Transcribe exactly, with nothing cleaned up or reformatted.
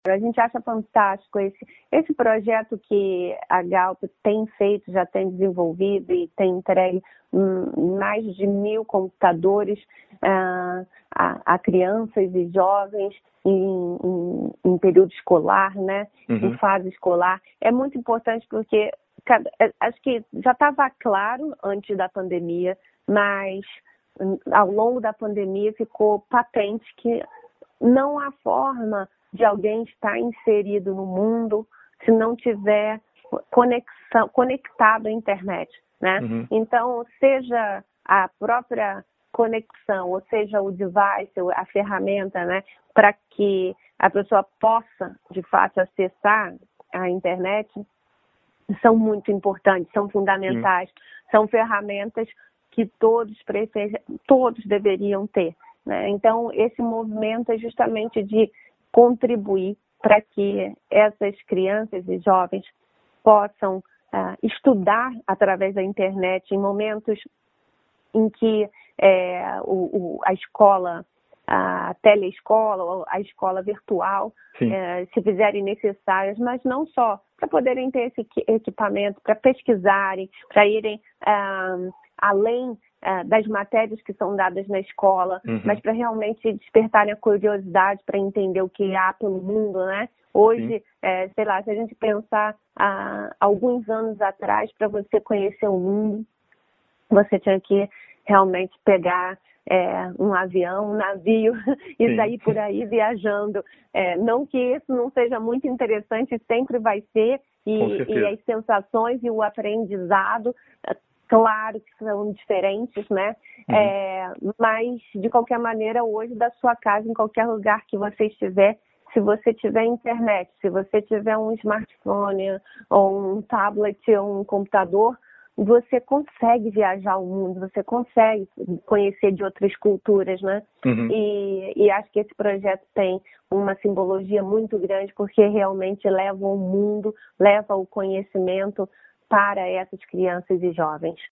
A gente acha fantástico esse, esse projeto que a Galp tem feito, já tem desenvolvido e tem entregue hum, mais de mil computadores ah, a, a crianças e jovens em, em, em período escolar, né? Uhum. Em fase escolar. É muito importante porque cada, acho que já estava claro antes da pandemia, mas ao longo da pandemia ficou patente que não há forma de alguém estar inserido no mundo se não tiver conexão, conectado à internet, né? Uhum. Então, seja a própria conexão, ou seja o device, a ferramenta, né, para que a pessoa possa, de fato, acessar a internet, são muito importantes, são fundamentais, Sim. São ferramentas que todos, todos deveriam ter, né? Então, esse movimento é justamente de contribuir para que essas crianças e jovens possam uh, estudar através da internet em momentos em que é, o, o, a escola, a teleescola ou a escola virtual é, se fizerem necessárias, mas não só para poderem ter esse equipamento, para pesquisarem, para irem uh, além uh, das matérias que são dadas na escola, uhum. mas para realmente despertarem a curiosidade para entender o que há pelo mundo, né? Hoje, é, sei lá, se a gente pensar há alguns anos atrás, para você conhecer o mundo, você tinha que realmente pegar é, um avião, um navio e Sim. sair por aí viajando. É, não que isso não seja muito interessante, sempre vai ser, e, e as sensações e o aprendizado, claro que são diferentes, né? Uhum. É, mas, de qualquer maneira, hoje, da sua casa, em qualquer lugar que você estiver, se você tiver internet, se você tiver um smartphone, ou um tablet, ou um computador, você consegue viajar o mundo, você consegue conhecer de outras culturas, né? Uhum. E, e acho que esse projeto tem uma simbologia muito grande, porque realmente leva o mundo, leva o conhecimento para essas crianças e jovens.